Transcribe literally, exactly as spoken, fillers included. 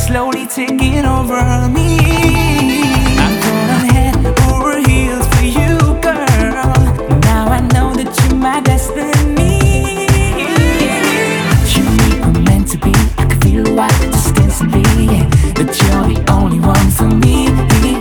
slowly taking over me. I'm gonna head over heels for you, girl. Now I know that you're my destiny. You were meant to be. I can feel what distance be, that you're the only one for me.